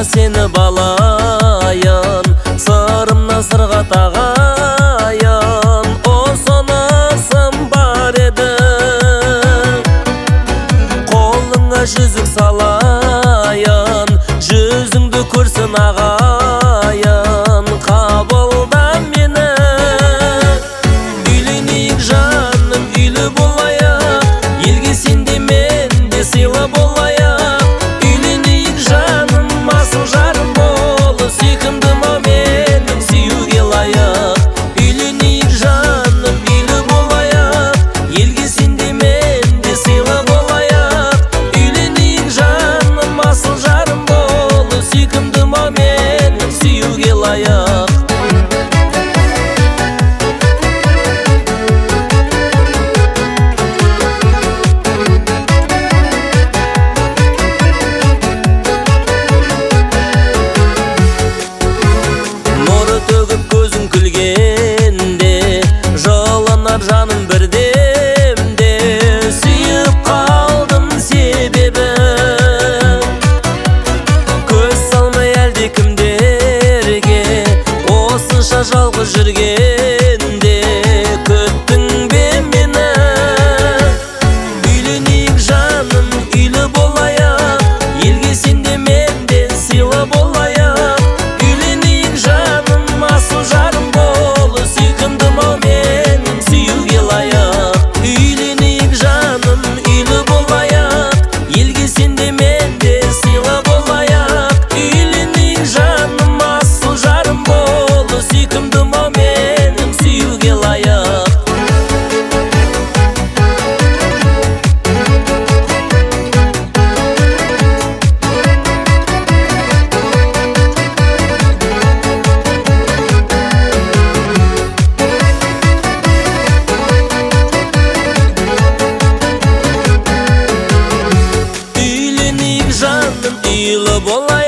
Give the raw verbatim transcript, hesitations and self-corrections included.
seni balayın, sırımdan sırğa tağayın. O sonasım var edi, koluna yüzük salayın, yüzüngdü körsün ağayın. Kabuldan meni üyleniik жаным, üylü bolayak, elge sende men de sıyla bolayak. Üyleniik жаным, asıl жарым бол, сүйкімдім ау менің сүйуге лайық. Üyleniik жаным, üylü bolayak, elge sende men de sıyla bolayak. Üyleniik жаным, asıl жарым бол, сүйкімдім ау менің сүйуге лайық. Төгіп көзің күлгенде, жылынар жаным бірдемде. Сүйіп қалдым себебі, көз салмай әлде кімдерге, осынша жалғыз жүргенде. Күттің бе мені, үйленейік жаным, үйлі болайық, елге сенде мен де сыйлы болайық. Үйленейік жаным, asıl жарым бол, сүйкімдім ау менің сүйуге лайық. Үйленейік жаным, үйлі болайық, елге сенде мен де сыйлы болайық. Үйленейік жаным, асыл жарым бол, сүйкімдім ау менің сүйуге лайық. Üylü bolay